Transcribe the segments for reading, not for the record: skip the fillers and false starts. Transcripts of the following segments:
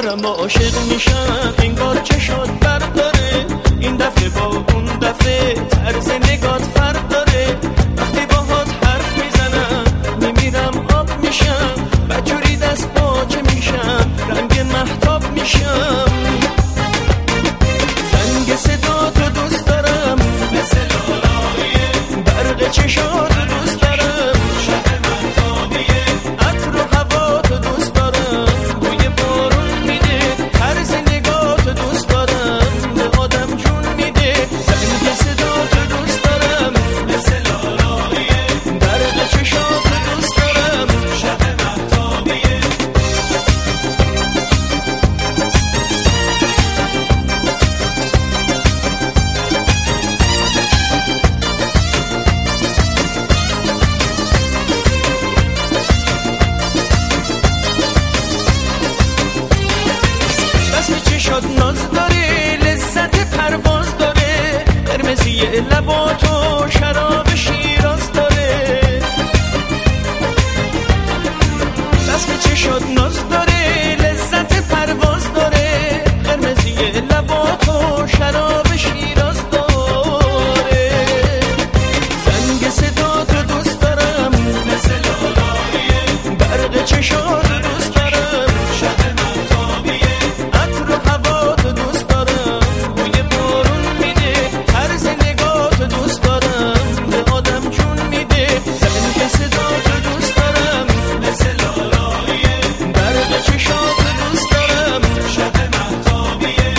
دارم عاشق میشم انگار چشات برداره، این دفعه با اون دفعه طرز نگات فرق داره. وقتی باهات حرف میزنم میمیرم آب میشم، بجوری دست باچه میشم رنگ مهتاب میشم. زنگ صدا تو دوست دارم مثل لالاییه، برق چشات دوست دارم شب مهتابیه، عطر و هوا تو دوست دارم بوی بارون میده، طرز نگاه تو دوست دارم به آدم جون میده. زنگ صدا تو دوست دارم مثل لالاییه، برق چشات دوست دارم شب مهتابیه. چشات ناز داره، لذت پرواز داره، قرمزی لباتو شراب شیراز داره. رسم چشات ناز داره، لذت پرواز داره، قرمزی لباتو شراب شیراز داره. زنگ صدا تو دوست دارم مثل لالاییه، برق چشات دوست دارم شب مهتابیه، عطر و هوا تو دوست دارم بوی بارون میده، طرز نگاه تو دوست دارم به آدم جون میده. زنگ صدا تو دوست دارم مثل لالاییه، برق چشات دوست دارم شب مهتابیه.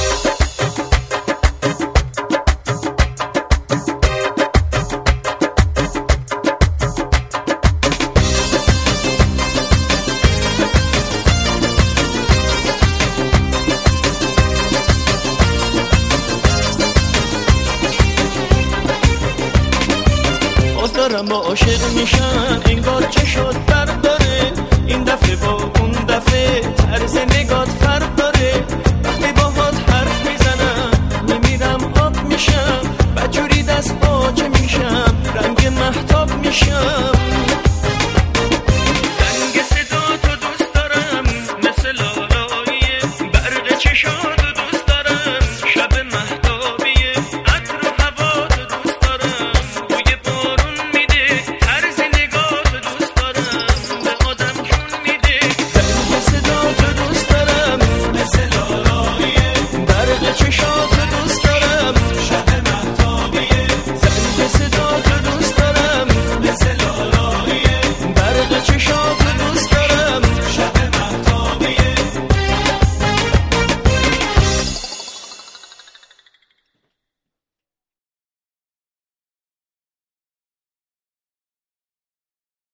باز دارم با عاشق میشم انگار چشات برداره، این دفعه با اون دفعه طرز نگات فرق داره. وقتی باهات حرف میزنم میمیرم آب میشم، بجوری دست باچه میشم رنگ مهتاب میشم.